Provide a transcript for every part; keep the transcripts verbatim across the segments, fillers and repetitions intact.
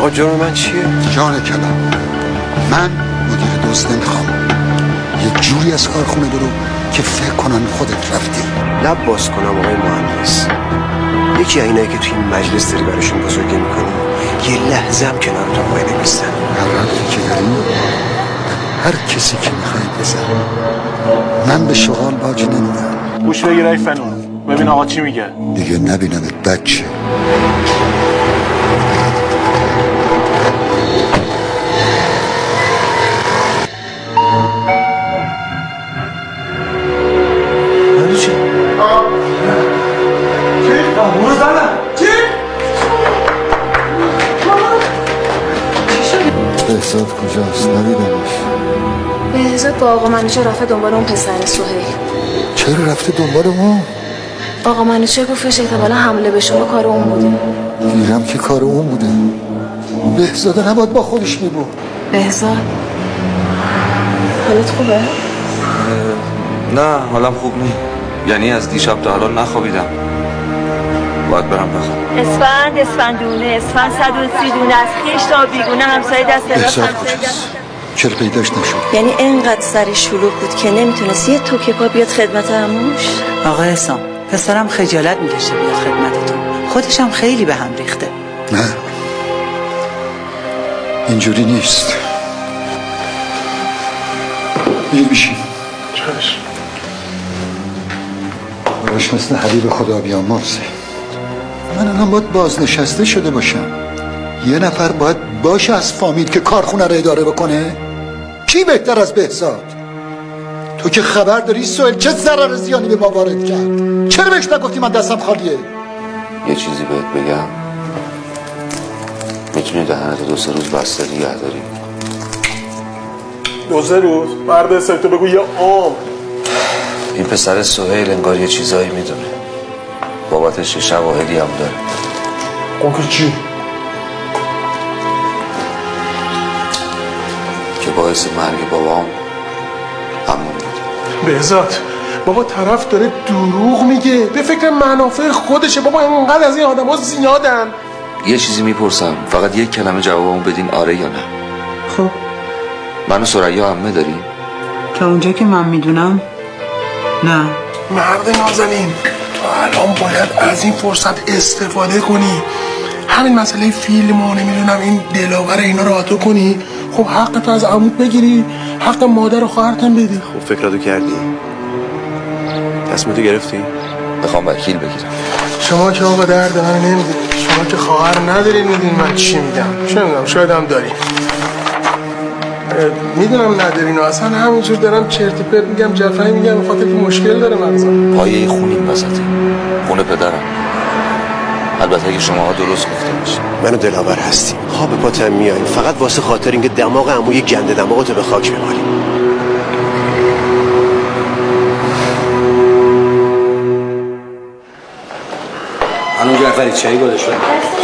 آقا جرم من چیه؟ جان کلام، من مدیر دزد نمیخوام. یه جوری از کارخونه برو که فکر کنن خودت رفتی. لب باز کنم آقای مهندس، یکی اینایی که توی این مجلس داری براشون بزرگی میکنی یه لحظه هم کنارتون وای نمیستن. هر رفتی که داریم هر کسی که میخوای بزن. من به شغال باج نمیدم. گوش بگیر ای فنون، ببین آقا چی میگه. دیگه نبینمت بچه. بهزاد کجاست؟ ندیدمش. بهزاد با آقا منوچهر رفته دنبال اون پسر سهیل. چرا رفته دنبال اون؟ آقا منوچهر گفتش احتمالا حمله به شما کار اون بوده. دیرم که کار اون بوده. بهزاد نباید با خودش میبود. بهزاد حالت خوبه؟ نه حالم خوب نیست. یعنی از دیشب تا الان نخوابیدم. باید برم بخوام. اسفند اسفندونه اسفند صد و سی دونه از خیش تا بیگونه همسایه دست بهزاد کجاست؟ چرا پیداش نشد؟ یعنی اینقدر سری شلوغ بود که نمیتونست یه توکه پا بیاد خدمت عموش. آقا حسام پسرم خجالت میکشه بیاد خدمتتون، خودش هم خیلی به هم ریخته. نه اینجوری نیست. بیر بشین. چش باش مثل حبیب خدا بیامرزه. من الان باید بازنشسته شده باشم. یه نفر باید باشه از فامیل که کارخونه رو اداره بکنه. کی بهتر از بهزاد؟ تو که خبر داری سهیل چه ضرر زیانی به ما وارد کرد. چرا بهش نگفتی من دستم خالیه؟ یه چیزی بهت بگم، میتونی دهنتو دو سه روز بسته نگه داری. دو سه روز؟ مرد حسابی تو بگو یه عام. این پسر سهیل انگار یه چیزایی میدونه، بابتش یه شواهدی هم داره. اون که چی؟ که باعث مرگ بابام همون بود. بهزاد بابا طرف داره دروغ میگه، به فکر منافع خودشه. بابا اینقدر از این آدم ها زیادن. یه چیزی میپرسم، فقط یک کلمه جوابمو بدین آره یا نه. خب من و ثریا عمه داریم؟ تا اونجا که من میدونم نه. مرد نازنین تو الان باید از این فرصت استفاده کنی. همین مسئله فیلم و نمیدونم این دلاور اینا رو آتو کنی. خب حق تو از عموت بگیری، حق مادر و خواهرتم بدی. خب فکراتو کردی؟ تصمیمتو گرفتی؟ بخوام وکیل بگیرم. شما که آقا درد من نمیدید، شما که خواهر ندارین میدین من چی میگم. چه میدونم شاید هم دارین. میدونم ندارین و اصلا همینجور دارم چرت و پرت میگم، جفایی میگم، به خاطر که مشکل داره مغزم. پایه خونیم وسطه، خونه پدرم. البته اگه شماها درست گفته باشین. منو دلاور هستیم، خواب پاتم میاییم فقط واسه خاطر اینکه دماغ عمو یک گنده دماغتو به خاک بمالیم. خانم جعفری چایی گذاشت شد.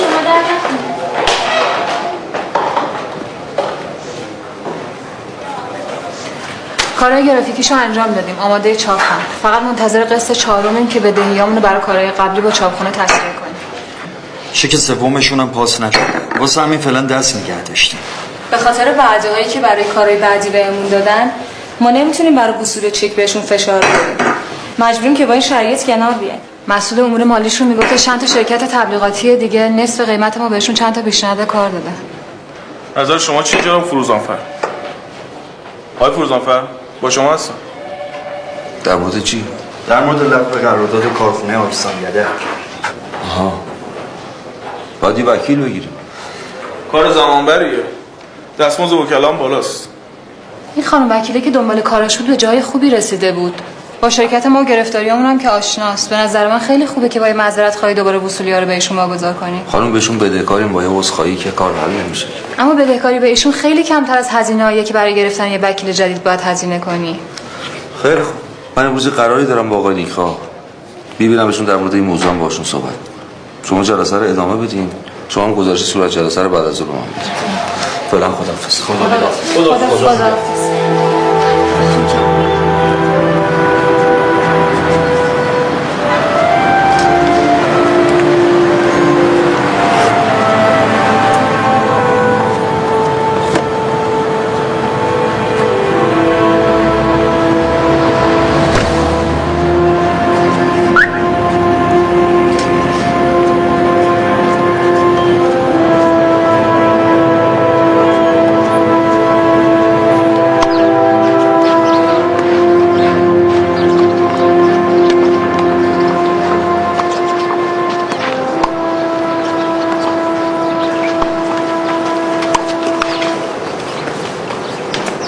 کارهای گرافیکیشو انجام دادیم، آماده چاپ هم. فقط منتظر قسط چهارمیم که بدهیامونو برای کارهای قبلی با چاپخونه تسویه کنیم. شک سومشون هم پاس نشده. واسه همین فعلا دست نگه داشتیم. به خاطر وعده‌هایی که برای کارهای بعدی بهمون دادن، ما نمیتونیم برای وصول چک بهشون فشار بدیم. مجبوریم که با این شرایط کنار بیایم. مسئول امور مالیشون میگفت چند تا شرکت تبلیغاتی دیگه نصف قیمت ما بهشون چند تا پیشنهاد کار داده. نظر شما چیه جناب فروزانفر؟ آقای فروزانفر با شما هستم. در مورد چی؟ در مورد لغو قرارداد کارخونه آرسانگله. آها. باید یه وکیل بگیریم. کار زمانبریه. دستمزد وکلام بالاست. این خانم وکیله که دنبال کارش بود به جای خوبی رسیده بود. با شرکت ما گرفتاریامون هم که آشناست. به نظر من خیلی خوبه که با معذرت خواهی دوباره وصولی‌ها رو بهشون واگذار کنیم. خانم بهشون بدهکاریم، با یه عذرخواهی که کار حل نمیشه. اما بدهکاری به ایشون خیلی کمتر از هزینه‌ایه که برای گرفتن یه وکیل جدید باید هزینه کنی. خیلی خوب. من امروز قراری دارم با آقای نیکا ببینمشون در مورد این موضوع هم باشون صحبت. شما جلسه رو ادامه بدین. شما هم گزارش صورت جلسه رو بعد از ظهر به من بدید. فعلا خداحافظ. خداحافظ. خداحافظ.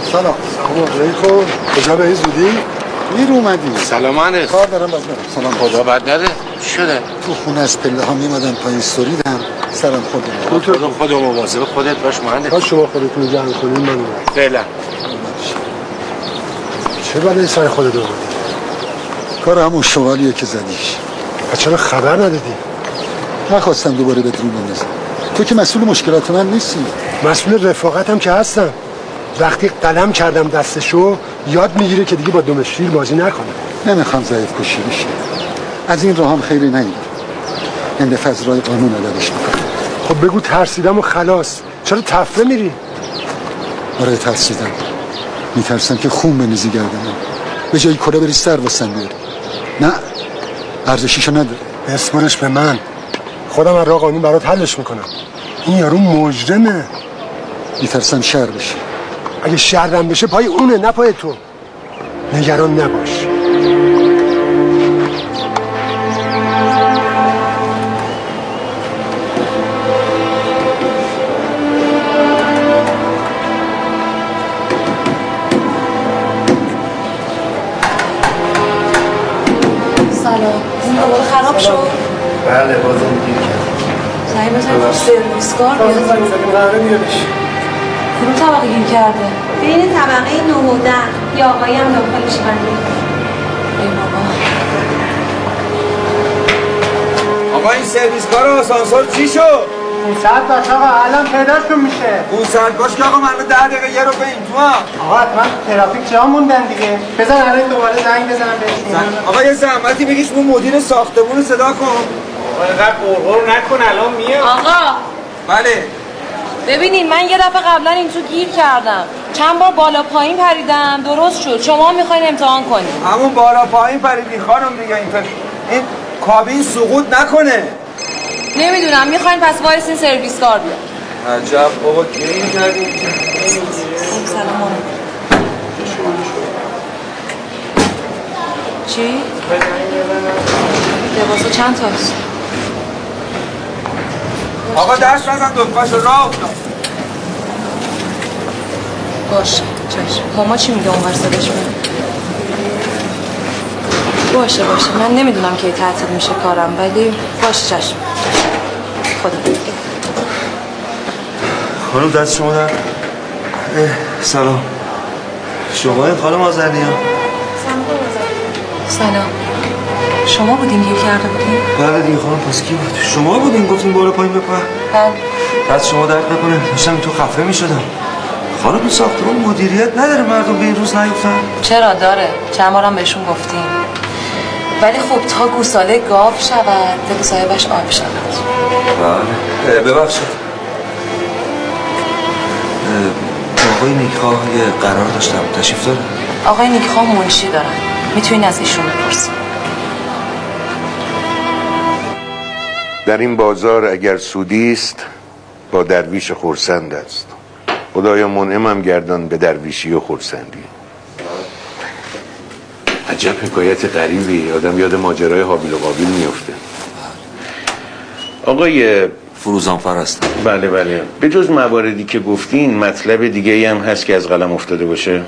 سلام. سلام علیکم. کجا به این زودی؟ دیر اومدی. سلام علیکم. کار دارم باز برم. سلام. خدا بد نده. چی شده؟ تو خونه از پله ها میمدم پایین استوریدم سرم خودم. تو تو خودم مواظب خودت باش مهندس. تا شما خودتون جمع کنین من میرم. فعلا. چه بلایی سر خودت آوردی؟ کار همون شوالیه که زدیش. چرا خبر ندادی؟ نخواستم دوباره بهت رو بندازم. تو که مسئول مشکلات من نیستی. مسئول رفاقتم که هستم. وقتی قلم کردم دستشو یاد میگیره که دیگه با دم شیر بازی نکنه. نمیخوام ضعیف کشی بشه. از این راه هم خیلی نگیر. این دفعه از راه قانون عددش میکنم. خب بگو ترسیدم و خلاص. چرا تفره میری؟ آره ترسیدم. میترسم که خون بنزی گردنم. به جایی کلا بری سر واسم بیاری. نه ارزشیشو نداره. بسپرش به من. خودم از راه قانون برات حلش میکنم. این یارو مجرمه. میترسم شر بشه. اگه شرم بشه پای اونه نه پای تو. نگران نباش. سلام. این دوباره خراب شد؟ بله بازم گیر کرد. زنگ بزنید سرویسکار بیاد. قراره بیادش. کدوم طبقه گیر کرده؟ بین طبقه نه و ده. یا آقایی هم داخلش بنده. ای بابا. آقا این سرویسکار و آسانسور چی شد؟ پونصد باش آقا الان پیداشون میشه. پونصد باش که آقا من ده دقیقه یه رو به این تو هم. آقا حتما ترافیک جا موندن دیگه. بزن الان دوباره زنگ بزنم بهشون. آقا یه زحمتی بگیش اون مدیر ساختمون صدا کن. آقا اینقدر قرقر نکن الان میاد. آقا بله. ببینین من یه دفعه قبلا این تو گیر کردم. چند بار بالا پایین پریدم درست شد. شما میخواین امتحان کنین. همون بالا پایین پریدی خانم دیگه این این کابین سقوط نکنه. نمیدونم میخواین پس وایسین سرویس کار بیاد. عجب بابا گیر کردیم. سلام مامان. چی؟ لباسا چند تاست؟ آقا دست نزن دکمه‌شو راه افتاد. باشه چشم. ماما چی میگه اونور صداش میاد؟ باشه باشه من نمیدونم کی تعطیل میشه کارم ولی باشه چشم. خدا خانم دست شما در. سلام. شما این خانم آذرنیا؟ سلام. شما بودین گیر کرده بودین؟ بله دیگه خانم پس کی بود؟ شما بودین گفتین بالا پایین بپر؟ بله. دست شما درد نکنه داشتم تو خفه میشدم. خانم این ساختمون مدیریت نداره مردم به این روز نیفتن؟ چرا داره؟ چند بارم بهشون گفتیم. ولی خب تا گوساله گاو شود دل صاحبش آب شود. بله ببخشید. آقای نیکخواه یه قرار داشتم تشریف داره؟ آقای نیکخواه منشی دارن میتونین از ایشون بپرسین. در این بازار اگر سودی است با درویش خرسند است. خدایا منعمم گردان به درویشی و خرسندی. عجب حکایت غریبی. آدم یاد ماجرای حابیل و قابیل میفته. آقای فروزانفر هستم. بله بله. به جز مواردی که گفتین مطلب دیگه ای هم هست که از قلم افتاده باشه؟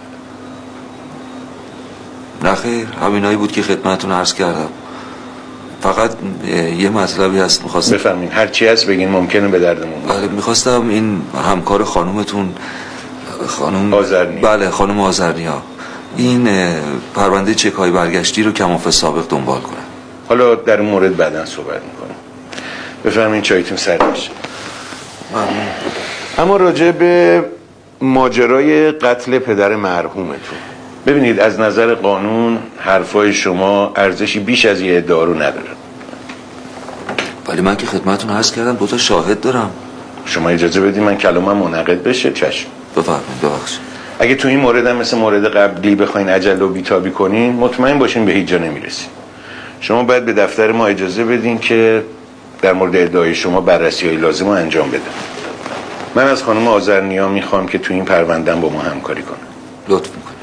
نه خیر همینایی بود که خدمتتون عرض کردم. فقط یه مطلبی هست میخواستم بفهمین. هر چی هست بگین ممکنه به دردمون. بله میخواستم این همکار خانومتون خانم آذرنیا. بله خانم آذرنیا این پرونده چک های برگشتی رو کمافه سابق دنبال کنه. حالا در اون مورد بعداً صحبت میکنم. بفهمین چایتون سرد بشه. ممنون. اما راجع به ماجرای قتل پدر مرحومتون ببینید از نظر قانون حرفای شما ارزشی بیش از یه ادعا رو نداره. ولی من که خدمتتون عرض کردم دو تا شاهد دارم. شما اجازه بدید من کلامم منعقد بشه. چشم. بفرمایید ببخشید. اگه تو این مورد هم مثل مورد قبلی بخواین عجله و بیتابی کنین مطمئن باشین به هیچ جا نمیرسین. شما باید به دفتر ما اجازه بدین که در مورد ادعای شما بررسی‌های لازم رو انجام بدم. من از خانم آذرنیا میخوام که تو این پرونده‌ام با ما همکاری کنه. لطف میکنم.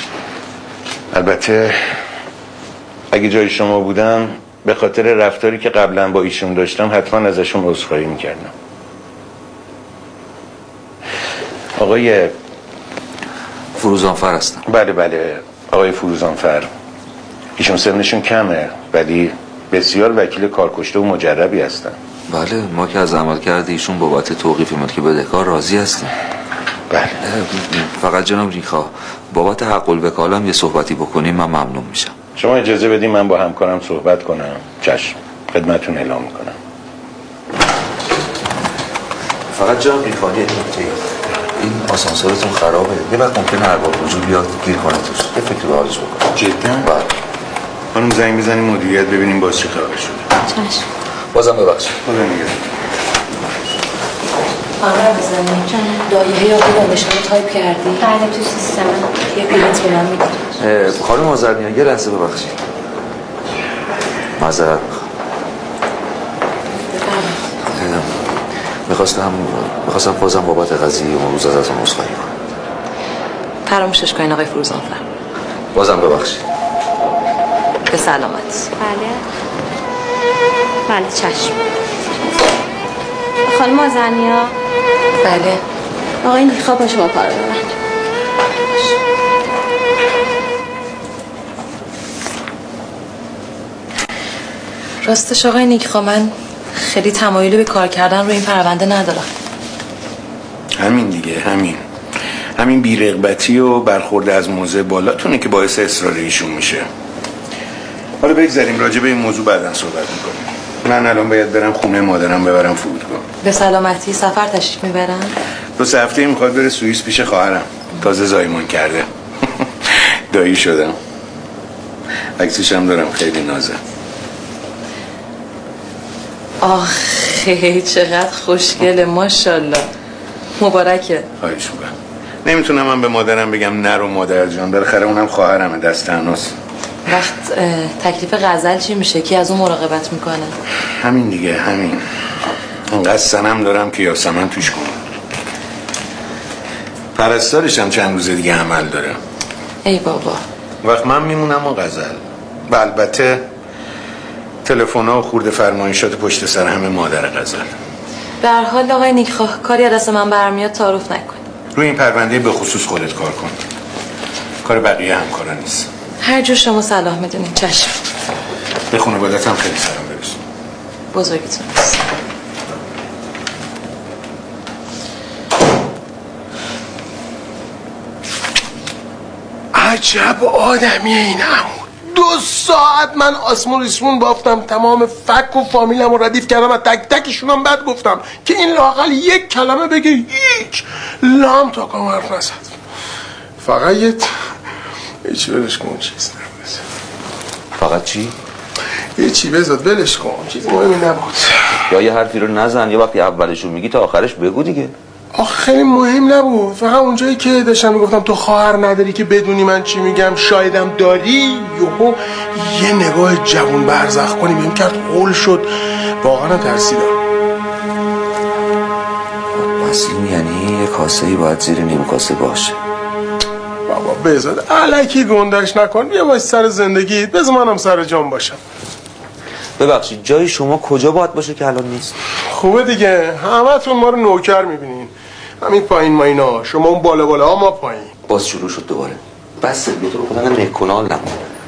البته اگه جای شما بودم به خاطر رفتاری که قبلا با ایشون داشتم حتما ازشون عذرخواهی میکردم. آقای فروزانفر هستم. بله بله آقای فروزانفر، ایشون سنشون کمه ولی بسیار وکیل کارکشته و مجربی هستن. بله ما که از عمل کرده ایشون بابت توقیف ملک بدهکار راضی هستیم. بله فقط جناب نیکا بابت حق الوکاله هم یه صحبتی بکنیم من ممنون میشم. شما اجازه بدین من با همکارم صحبت کنم. چشم خدمتتون اعلام میکنم. فقط جناب نیکا یه نکته، این آسانسورتون خرابه، یه وقت ممکنه ارباب وجود بیاد گیر کنه توش، یه فکر به حالش بکنم. جدا؟ بله. خانم زنگ بزنیم مدیریت ببینیم باز چه خبر شده. چشم. بازم ببخشید. خدا نگهدار. خانم بزنیم دایه یا خود نشان تایپ کردی؟ بله تو سیستم یه پرینت به من میدید. خانم آذرنیا یه لحظه ببخشید. معذرت میخوام. میخواستم میخواستم بازم بابت قضیه اون روز ازتون عذرخواهی کنم. فراموشش کنین آقای فروزانفر. بازم ببخشید. به سلامت. بله بله چشم. خانم آذرنیا. بله آقای نیکا با شما کار دارن. راستش آقای نیکا من خیلی تمایلی به کار کردن روی این پرونده ندارم. همین دیگه همین همین بی‌رغبتی و برخورد از موضع بالاتونه که باعث اصرار ایشون میشه. حالا بگذاریم راجع به این موضوع بعداً صحبت میکنیم. من الان باید برم خونه مادرم ببرم فرودگاه. به سلامتی سفر تشریف میبرن؟ دو سه هفته میخواد بره سوئیس پیش خواهرم. تازه زایمان کرده. دایی شدم. عکسش هم دارم خیلی نازه. آخه چقدر خوشگله ماشاءالله. مبارکه. خواهش می‌کنم. نمیتونم من به مادرم بگم نرو مادر جان، بالاخره اونم خواهرمه دست تناس. وقت تکلیف غزل چی میشه؟ کی از اون مراقبت میکنه؟ همین دیگه همین. انقدر سنم دارم که یاسمن توش کنم. پرستارش هم چند روز دیگه عمل داره. ای بابا. وقت من میمونم و غزل. و البته تلفن‌ها و خورده فرمایشات پشت سر همه مادر غزل. به هر حال آقای نیکخواه کاری از دست من برمیاد تعارف نکن. روی این پرونده به خصوص خودت کار کن. کار بقیه همکارا نیست. هر جور شما صلاح میدونید. چشم. به خانواده‌ت هم خیلی سلام برسون. بزرگتون است. عجب آدمیه این عمو. دو ساعت من آسمون ریسمون بافتم، تمام فک و فامیلم رو ردیف کردم و تک تکشونم بد گفتم که این لااقل یک کلمه بگه. هیچ لام تا کام حرف نزد. فقط یه هیچی ولش کن چیز نبود. فقط چی؟ هیچی بذات ولش کن چیز مهمی نبود. یا یه حرفی رو نزن، یه وقتی اولشو میگی تا آخرش بگو دیگه. آخه خیلی مهم نبود. فقط اونجایی که داشتم میگفتم تو خواهر نداری که بدونی من چی میگم، شایدم داری، یهو یه نگاه جوون برزخ کنی بهم کرد قول شد. واقعا ترسیدم. پس این یعنی یه کاسه‌ای باید زیر نیم کاسه باشه. بابا بذار الکی گندش نکن، بیا باش سر زندگیت، بذار منم سر جام باشم. ببخشید جای شما کجا باید باشه که الان نیست؟ خوبه دیگه، همتون ما رو نوکر میبینین. همین پایین ما اینا، شما اون بالا بالا ها، ما پایین. باز شروع شد دوباره. بس بیا تو رو خدا نکنال نمون.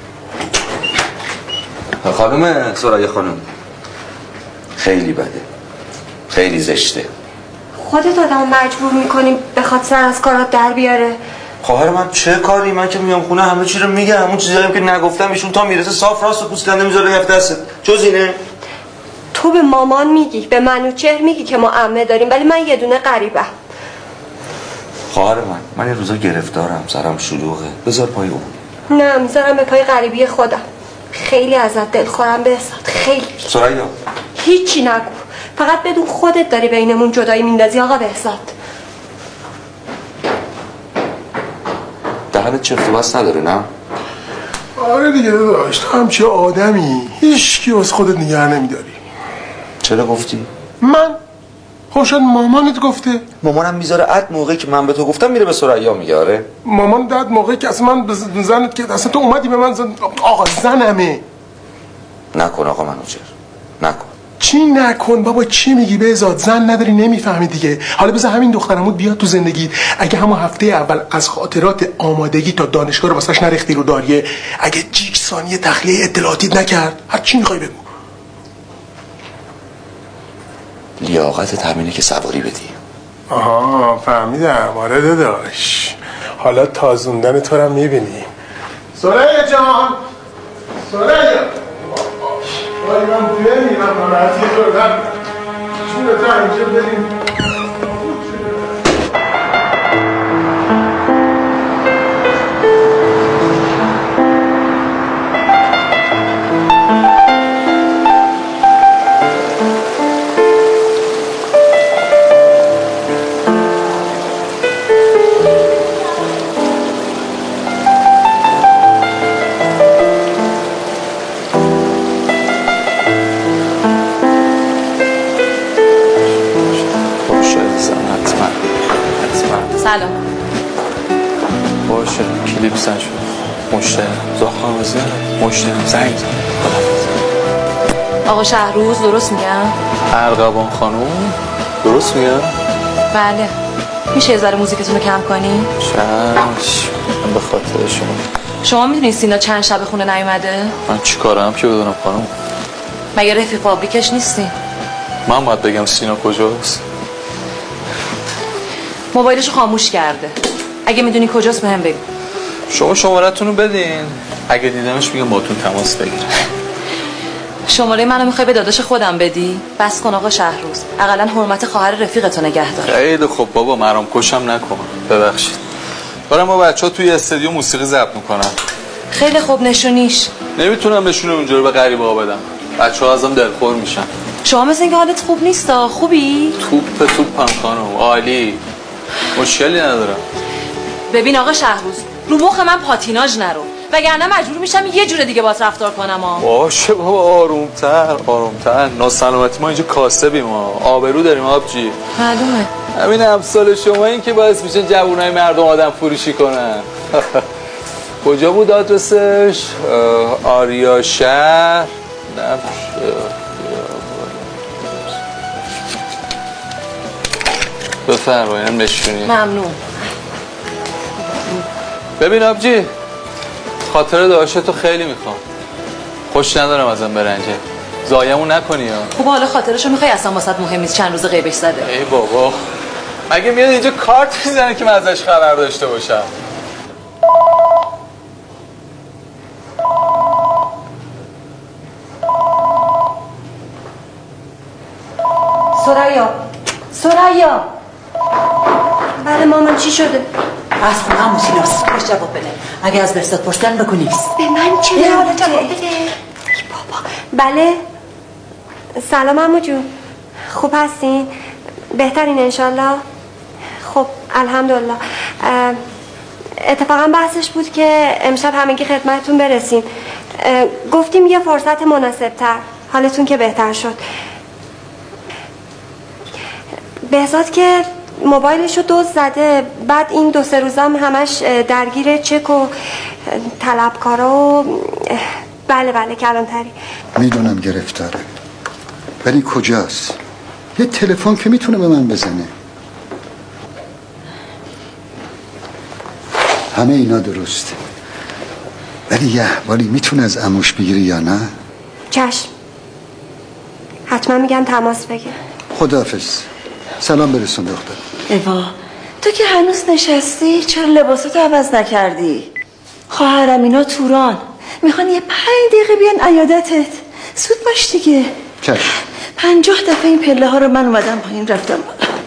خانم سرایه خانم، خیلی بده، خیلی زشته. خودت آدم مجبور میکنیم بخواد سر از کارات در بیاره. خواهر من چه کاری؟ من که میام خونه همه چی رو میگم، همون چیزایی که نگفتم ایشون تا میرسه صاف راست و پوست کنده میذاره کف دستت. جز اینه؟ تو به مامان میگی، به منوچهر میگی که ما عمه داریم، ولی من یه دونه غریبم. خواهر من من یه روزا گرفتارم، سرم شلوغه، بذار پای اون. نه میذارم به پای غریبی خودم. خیلی ازت دلخورم بهزاد، خیلی. سریا هیچی نگو، فقط بدون خودت داری بینمون جدایی میندازی آقا بهزاد. دهنت چفت و بس نداره نه؟ آره دیگه داداش، تو همچه آدمی هیچکی از خودت نگه نمیداری. چرا گفتی؟ من؟ خب شاید مامانت گفته. مامانم میذاره عد موقعی که من به تو گفتم میره به سریا میگه. آره مامان داد موقعی که اصلا من زنت که اصلا تو اومدی به من زن... آقا زنمه. نکن آقا منوچهر، نکن. چی چی نکن بابا، چی میگی بهزاد؟ زن نداری نمیفهمی دیگه. حالا بذار همین دخترمون بیاد تو زندگی. اگه همون هفته اول از خاطرات آمادگی تا دانشگاه رو واسش نریختی رو داریه، اگه جیک ثانیه تخلیه اطلاعاتیت نکرد، هر چی میخوای بگو. لیاقت همینه که سواری بدی. آها فهمیدم. آره داداش، حالا تازوندن تو رو میبینی. سریا جان، سریا وای من بمیرم ناراحتی تو رو دارم. چون رو تا اینجا بریم. سلام. باشه کلیپ زن شد. مشتری زاخار وزیر مشتری زنگ زن. آقا شهروز درست میگم؟ ارغوان خانوم درست میگم؟ بله. میشه یه ذره موزیکتون رو کم کنی؟ چش من به خاطر شما. شما میدونی سینا چند شب خونه نیومده؟ من چی کارم که بدونم خانوم؟ مگه رفیق پابلیکش نیستی؟ من باید بگم سینا کجاست؟ موبایلشو خاموش کرده. اگه میدونی کجاست بهم بگو. شما شماره‌تون رو بدین، اگه دیدمش میگم باهاتون تماس بگیره. شماره منو میخوای به داداش خودم بدی؟ بس کن آقا شهروز، حداقل حرمت خواهر رفیقتو نگه دار. خیلی خوب بابا، مرام کشم نکن. ببخشید. دارم با بچه‌ها توی استودیو موسیقی ضبط میکنن. خیلی خوب نشونیش. نمیتونم نشونه اونجا رو به غریبه‌ها بدم. بچه‌ها ازم دلخور میشن. شما مثل اینکه حالت خوب نیستا. خوبی؟ توپ توپم خانم، عالی. مشکلی ندارم. ببین آقا شهروز، رو مخ من پاتیناژ نرو، وگرنه مجبور میشم یه جور دیگه باهات رفتار کنم. ها باشه بابا، آرومتر آرومتر. ناسلامتی ما اینجا کاسبیم، ما آبرو داریم آبجی. معلومه. همین امثال شما این که باعث میشه جوونای مردم آدم فروشی کنن. کجا بود آدرسش؟ آریا شهر. بفرمایید نشونی. ممنون. ببین آبجی، خاطر داشتو خیلی میخوام. خوش ندارم ازم برنجه. زایمون نکنی ها. خب حالا خاطرشو میخوای؟ اصلا واسط مهم نیست چند روز غیبش زده. ای بابا، مگه میاد اینجا کارت میزنه که من ازش خبر داشته باشم؟ سریا سریا بله مامان چی شده؟ اصلا همون سیناست. خوش جواب بده. اگه از برسات پرسیدن بگو نیست. به من چه یه حالا جواب بده. بابا. بله سلام عمو جون، خوب هستین؟ بهترین انشالله؟ خب الحمدلله. اتفاقا بحثش بود که امشب همگی خدمتتون برسیم. گفتیم یه فرصت مناسب تر، حالتون که بهتر شد. بهزاد که موبایلشو دزد زده، بعد این دو سه روزام همش درگیر چک و طلبکارا و بله بله کلانتری. میدونم گرفتاره، ولی کجاست؟ یه تلفن که میتونه به من بزنه. همه اینا درسته، ولی یه احوالی میتونه از عموش بگیری یا نه؟ چشم، حتما میگم تماس بگیر. خداحافظ. سلام برسون دختر. ایوا تو که هنوز نشستی، چرا لباساتو عوض نکردی؟ خواهرم اینا توران میخوان یه پنج دقیقه بیان عیادتت. زود باش دیگه. چشم. پنجاه دفعه این پله ها رو من اومدم پایین رفتم.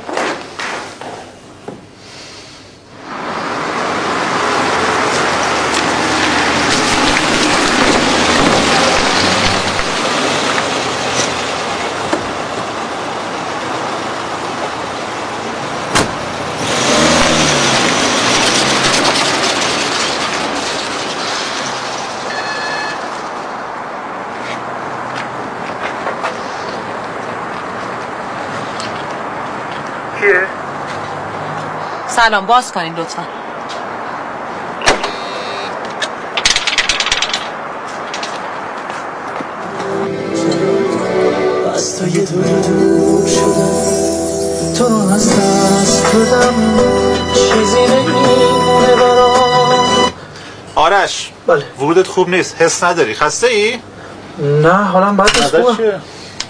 سلام، باز کنین لطفا. بسته جای دور شدم تو از دست دادم چیزی نمیمونه برام. آرش بله ورودت خوب نیست، حس نداری؟ خسته ای؟ نه حالم بد نیست. خوبه.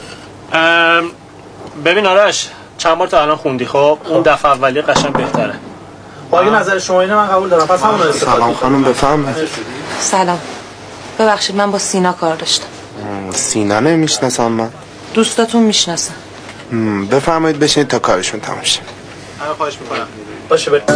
ببین آرش چند بار تا الان خوندی خب اون دفعه اولیه قشنگ بهتره. با اگه نظر شما اینه من قبول دارم. پس همون رو استفاده. سلام خانم بفهم. سلام ببخشید من با سینا کار داشتم. سینا نمیشناسم من. دوستاتون میشناسن. بفرمایید بشینید تا کارشون تموم شه. من خواهش میکنم. باشه بریم.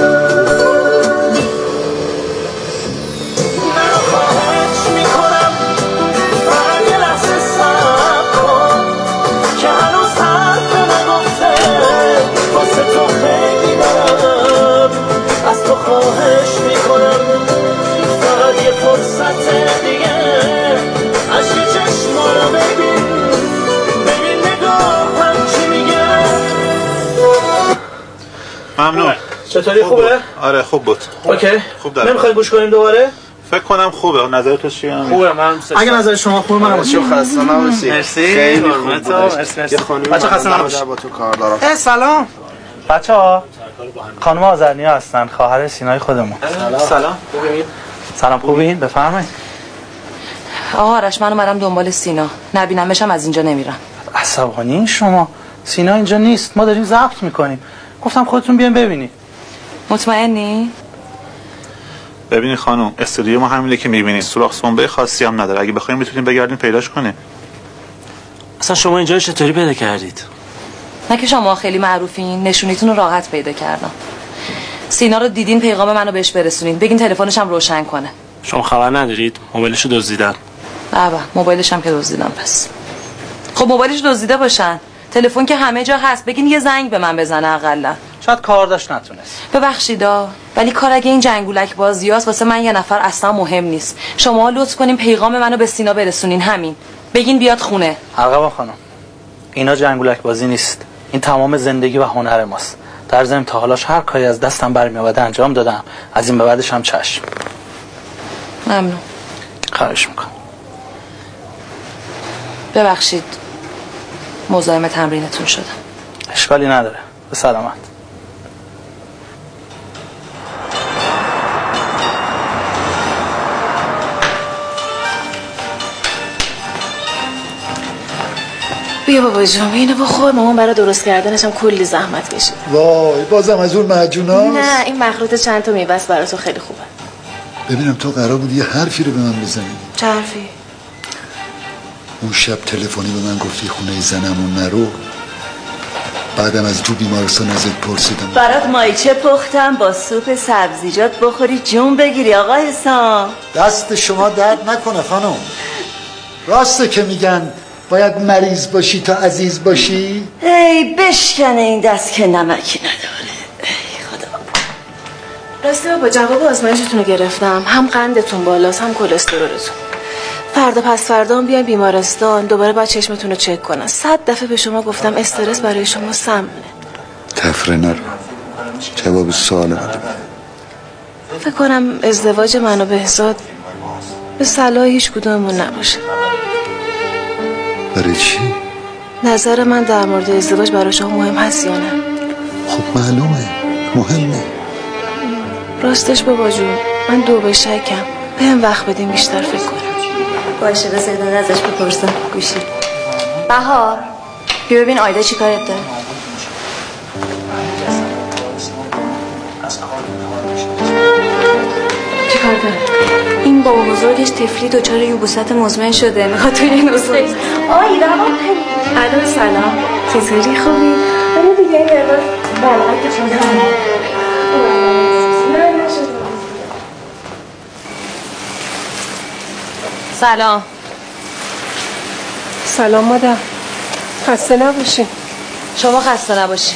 خواهش میکنم فقط یه فرصت دیگه عشق چشما رو ببین ببین نگاهم چی میگه. ممنون. چطوری خوبه؟ بود. آره خوب بود. اوکی خوب دارم. نمیخوای گوش کنیم دوباره؟ فکر کنم خوبه. نظرت چیه؟ خوبه. من اگه نظر شما خوبه منم چه خسته نباشی. مرسی. خیلی خوب بود. مرسی. بچه خسته نباشی. با تو کار دارم. اه سلام بچه‌ها. خانم آذرنیا هستن خواهر سینای خودمون. سلام. سلام. خوبین؟ سلام خوبین؟ بفرمایید. آقا آرش من اومدم دنبال سینا. نبینمش هم از اینجا نمیرم. عصبانی شما. سینا اینجا نیست. ما داریم ضبط میکنیم. گفتم خودتون بیاین ببینید. مطمئنی؟ ببینید خانم استودیو ما همینه که میبینید. سوراخ سنبه خاصی هم نداره. اگه بخواید میتونید بگردین پیداش کنید. اصلا شما اینجا چطوری پیدا کردید؟ نه که شما خیلی معروفین، نشونیتون رو راحت پیدا کردم. سینا رو دیدین پیغام منو بهش برسونین. بگین تلفنش هم روشن کنه. شما خبر ندارید؟ موبایلشو دزدیدن. بابا موبایلش هم که دزدیدن پس. خب موبایلش دزدیده باشن. تلفن که همه جا هست. بگین یه زنگ به من بزنه حداقل. شاید کار داشت نتونست. ببخشیدا ولی کار اگه این جنگولک بازیاست واسه من یه نفر اصلا مهم نیست. شما لطف کنین پیغام منو به سینا برسونین همین. بگین بیاد خونه. ارقام خانم اینا جنگولک بازی نیست. این تمام زندگی و هنر ماست. در ضمن تا حالاش هر کاری از دستم برمیاد انجام دادم. از این به بعدش هم چشم. ممنون. خواهش میکنم. ببخشید مزاحم تمرینتون شدم. اشکالی نداره. به سلامت. بیا بابا جون اینو بخور. مامان برای درست کردنش هم کلی زحمت کشید. وای بازم از اون معجوناست؟ نه این مخلوط چند تا میوه است برای تو خیلی خوبه. ببینم تو قرار بود یه حرفی رو به من بزنی. چه حرفی؟ اون شب تلفنی به من گفتی خونه زنمون نرو. بعدم از تو بیمارستان ازت پرسیدم برات مایچه پختم با سوپ سبزیجات بخوری جون بگیری آقا حسام. دست شما درد نکنه خانم. راسته که میگن باید مریض باشی تا عزیز باشی؟ ای بشکنه این دست که نمکی نداره. ای خدا. راستی بابا جواب آزمایشتون رو گرفتم. هم قندتون بالاست هم کلسترولتون. فردا پس فردا هم بیاین بیمارستان دوباره باید چشمتون رو چک کنن. صد دفعه به شما گفتم استرس برای شما سمه. تفره نرو. جواب سوال من. فکر کنم ازدواج من و بهزاد به صلاح هیچ کدوممون نباشه. برای چی؟ نظر من در مورد ازدواج برای شما مهم هست یا نه؟ خب معلومه مهمه. راستش بابا جون من دو به شکم. بهم وقت بدیم بیشتر فکر کنم. باشه بذارید ازش بپرسم. گوشی بهار بیا ببین آیدا چی کارت داره. چی کار داره؟ این بابا بزرگش طفلی دچار یبوست مزمن شده. میخواد توی این نوزاد. آی روان الو سلام. چطوری خوبی؟ آره دیگه یه بار بلغت شدم. سلام. سلام مادر. خسته نباشی. شما خسته نباشی.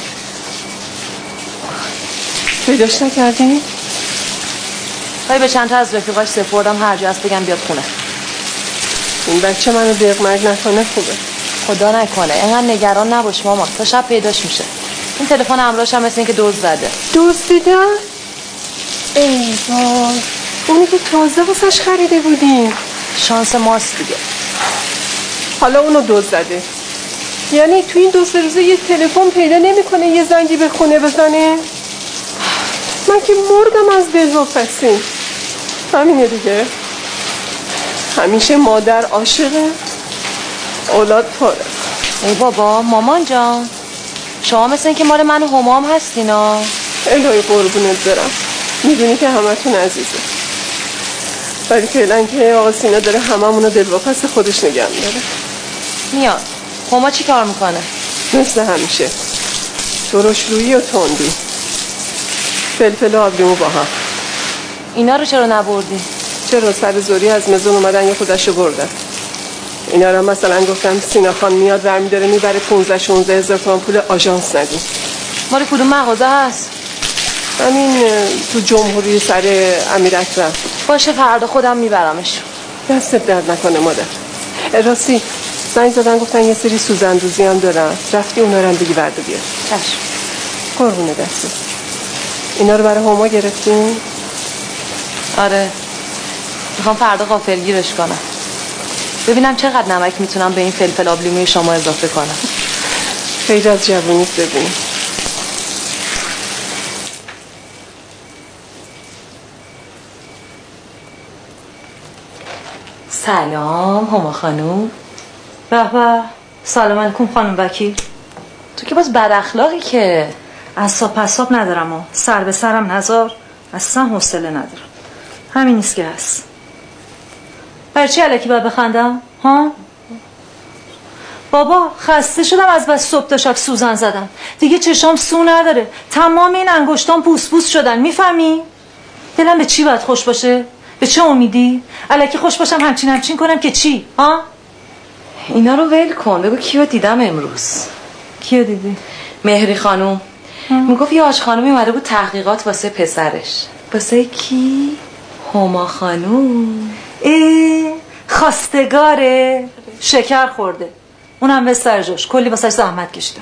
پیداش نکردی؟ های به چند تا از رفیقاش سپردم هر جا هست بگم بیاد خونه. این بچه منو دقمرگ نکنه خوبه. خدا نکنه. اینقدر نگران نباش مامان. تا شب پیداش میشه. این تلفن همراهش هم مثل این که دزد زده. دزد دیدن؟ ای وای. اونی که تازه واسش خریده بودیم. شانس ماست دیگه. حالا اونو دزد زده. یعنی تو این دو سه روزه یه تلفن پیدا نمیکنه یه زنگی به خونه بزنه؟ من که مردم از دل و فسین. همینه دیگه. همیشه مادر عاشقه، اولاد پاره. ای بابا مامان جان، شما مثل این که مال من و همام هستینا. الهی قربونت برم، میدونی که همتون عزیزه، ولی فعلا که آقا سینا داره هممونو دلواپس خودش نگه می‌داره. میاد. هما چی کار میکنه؟ مثل همیشه ترشرویی و تندی، فلفل و آبلیمو با هم. اینا رو چرا نبردی؟ چرا سر زوری از مزون اومدن یه خودشو بردن. اینا رو مثلا گفتم سینا خان میاد برمی داره میبره پونزده شانزده هزار تومان پول آژانس ندیم. مال کدوم مغازه هست؟ همین تو جمهوری سر امیر اکرم. باشه فردا خودم میبرمش. دستت درد نکنه مادر. راستی زنگ زدن گفتن یه سری سوزندوزی هم دارن، رفتی اونا رو هم بگی برده بیار. چشم. قربونه دستی. اینا رو برای هما گرفتیم؟ آره، میخوام فردا غافلگیرش کنم، ببینم چقدر نمک میتونم به این فلفل آبلیموی شما اضافه کنم. خیلی از جوونیت ببینیم. سلام هما خانوم. به به. سلام علیکم خانم وکیل. تو که باز بد اخلاقی که. اصاب پساب ندارم و سر به سرم نذار، اصلا حوصله ندارم. همین نیست که هست. برای چی الکی باید بخندم؟ ها؟ بابا خسته شدم از بس صبح تا شب سوزن زدم، دیگه چشام سو نداره، تمام این انگشتام پوس پوس شدن، میفهمی؟ دلم به چی باید خوش باشه؟ به چه امیدی؟ الکی خوش باشم همچین همچین کنم که چی؟ ها؟ اینا رو ول کن، بگو کیو دیدم امروز. کیو دیدی؟ مهری خانوم. میگفت یه آج خانومی اومده بود تحقیقات واسه پسرش. واسه کی؟ هما خانوم. ای خواستگاره، شکر خورده، اونم به سرجاش، کلی واسش زحمت کشیدم.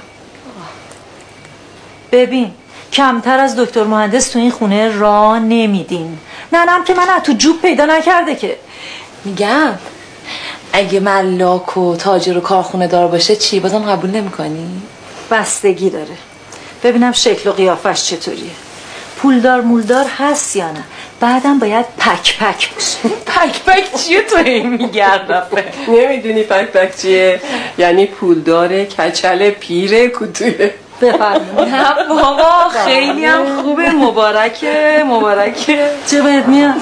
ببین کمتر از دکتر مهندس تو این خونه را نمیدین. نه نم که من تو جوب پیدا نکرده که. میگم اگه ملاک و تاجر و کارخونه دار باشه چی بازم قبول نمیکنی؟ بستگی داره، ببینم شکل و قیافش چطوریه، پولدار مولدار هست یا نه، بعدم باید پک پک باشه. پک پک چیه تو این میگردفه؟ نمیدونی پک پک چیه؟ یعنی پولداره، کچل، پیره، کتویه. بفرمایید. نه بابا خیلی هم خوبه، مبارکه مبارکه. چه بهت میاد؟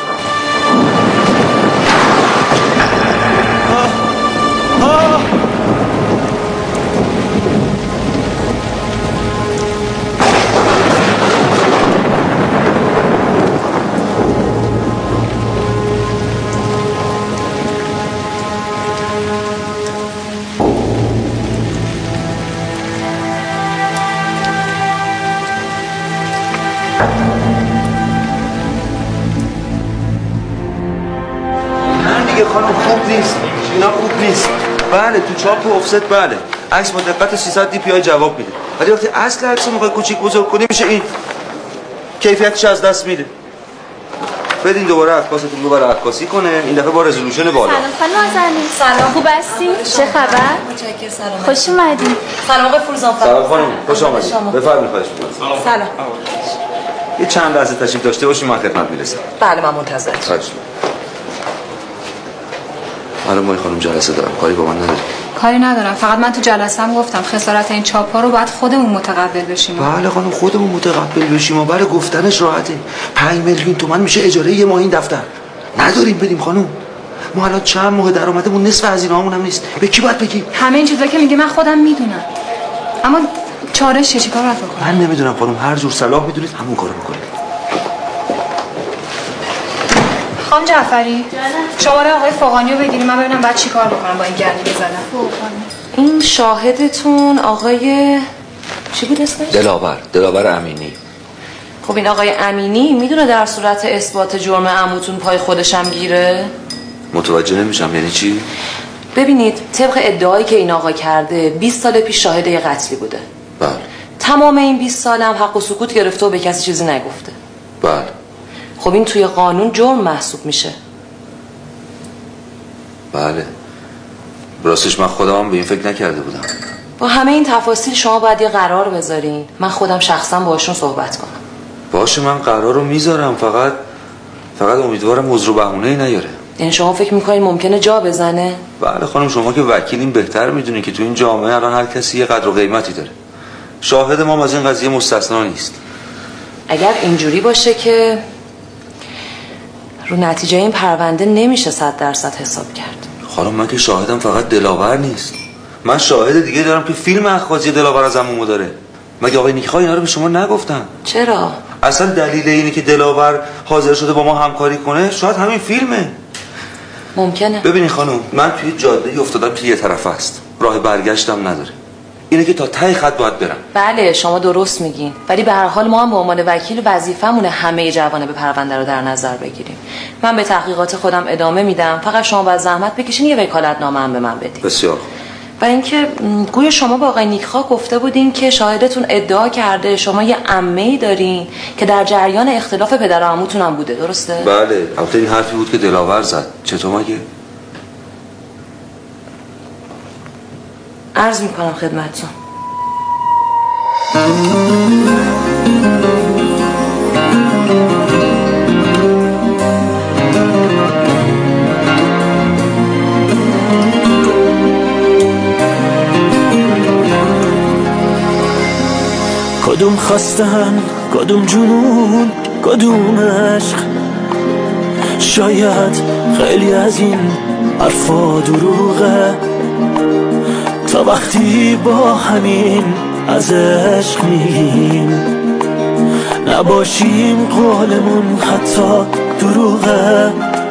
خانم خوب نیست، اینا خوب نیست. بله تو چاپ و افست بله، عکس با دقت سیصد دی پی آی جواب میده، ولی وقتی اصل عکس موقع کوچیک بزرگ کنی میشه این، کیفیتش از دست میره. بدین دوباره عکاستون دوباره عکاسی کنه، این دفعه با رزولوشن بالا. سلام خانم آزرنی. سلام، خوب هستی؟ چه خبر؟ متشکرم. سلام. خوش اومدین. سلام آقای فروزان. سلام خانم، خوش آمدید. بفرمایید خواهش می‌کنم. سلام. یه چند لحظه تشریف داشته باشیم من خدمت میرسم. بله من منتظرم. خواهش حالا ما خانم جلسه دارم، کاری با من نداری؟ کاری ندارم، فقط من تو جلسه‌ام گفتم خسارت این چاپ‌ها رو باید خودمون متقبل بشیم. بله خانم خودمون متقبل بشیم و بله گفتنش راحته. پنج میلیون تومان میشه اجاره یه ماه این دفتر. نداریم بدیم خانم. ما الان چند ماه درآمدمون نصف هزینه‌هامون هم نیست. به کی باید بگیم؟ همه این چیزا که میگه من خودم میدونم. اما چاره‌اش چیه؟ چیکار باید بکنم؟ من نمیدونم خانم، هر جور صلاح میدونید همون کارو میکنید. خانم جعفری شماره آقای فوقانی رو بگیریم من ببینم بعد چیکار بکنم با این گردی بزنم. این شاهدتون آقای چی بود اسمش؟ دلاور دلاور امینی. خب این آقای امینی میدونه در صورت اثبات جرم عموتون پای خودشم گیره؟ متوجه نمیشم یعنی چی؟ ببینید طبق ادعایی که این آقا کرده بیست سال پیش شاهد یه قتلی بوده. بله. تمام این بیست سال هم حق و سکوت گرفته و به کسی چیزی نگفته. بله. خب این توی قانون جرم محسوب میشه. بله. راستش من خودم به این فکر نکرده بودم. با همه این تفاصیل شما باید یه قرار بذارین، من خودم شخصا باشون صحبت کنم. باشه من قرار رو میذارم، فقط فقط امیدوارم موضوع بهونه‌ای نیاره. یعنی شما فکر میکنین ممکنه جا بزنه؟ بله خانم، شما که وکیلین بهتر میدونین که تو این جامعه الان هر کسی یه قدر و قیمتی داره. شاهد ما از این قضیه مستثنا نیست. اگر اینجوری باشه که رو نتیجه این پرونده نمیشه صد درصد حساب کرد. خانم من که شاهدم فقط دلاور نیست، من شاهد دیگه دارم که فیلم اخاذی دلاور از عمومو داره. مگه آقای نیکخواه اینا رو به شما نگفتن؟ چرا؟ اصلا دلیل اینه که دلاور حاضر شده با ما همکاری کنه شاید همین فیلمه. ممکنه. ببینید خانم، من توی جاده افتادم که یه طرف است، راه برگشتم نداره، اینه که تا ته خط باید برم. بله شما درست میگین، ولی به هر حال ما هم به عنوان وکیل وظیفه‌مونه همه جوانب پرونده رو در نظر بگیریم. من به تحقیقات خودم ادامه میدم، فقط شما باید زحمت بکشین یه وکالتنامه هم به من بدید. بسیار. و اینکه گویا شما با آقای نیکخواه گفته بودین که شاهدتون ادعا کرده شما یه عمه‌ای دارین که در جریان اختلاف پدر و عموتون هم بوده، درسته؟ بله، البته این حرفی بود که دلاور زد. چطور مگه؟ عرض میکنم خدمتتون. کدوم خواستن، کدوم جنون، کدوم عشق، شاید خیلی از این حرفا دروغه، تا وقتی با همین از عشق میگیم نباشیم قولمون حتی دروغه.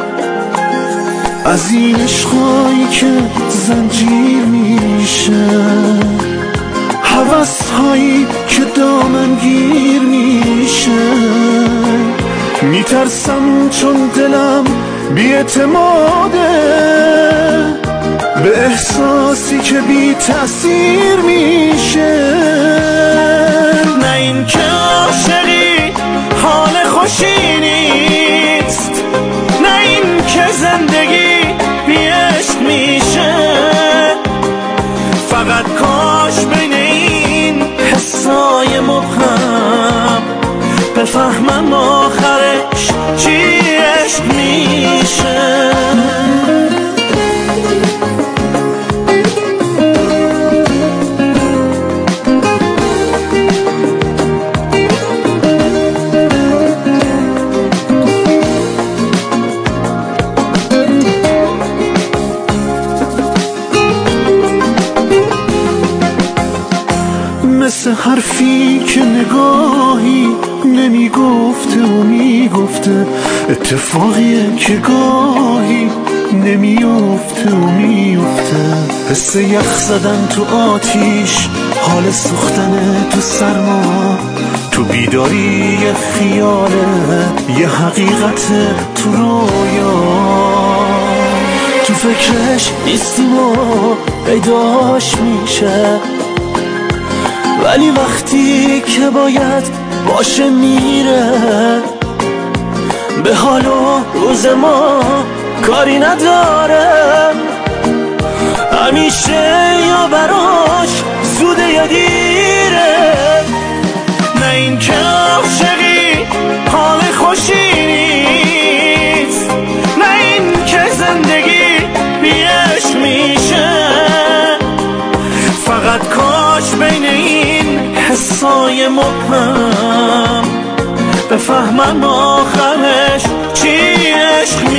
از این عشقایی که زنجیر میشه، حوث هایی که دامن گیر میشه، میترسم چون دلم بی‌اعتماده به احساسی که بی تأثیر میشه. نه این که عاشقی حال خوشی نیست، نه این که زندگی بی عشق میشه، فقط کاش بین این حسای مبهم بفهمم آخرش چی عشق میشه. مثل حرفی که نگاهی نمیگفته و میگفته، اتفاقیه که گاهی نمیفته و میفته، حس یخ زدن تو آتیش، حال سوختن تو سرما، تو بیداری یه خیاله، یه حقیقت تو رویا، تو فکرش نیستیم و پیداش میشه، ولی وقتی که باید باشه میره، به حال و روز ما کاری نداره، همیشه یا براش زوده یا دیره. نه این که عاشقی حال خوشی نیست، نه این که زندگی بی عشق میشه، فقط کاش بین این حسای مبهم بفهمم آخرش چی عشق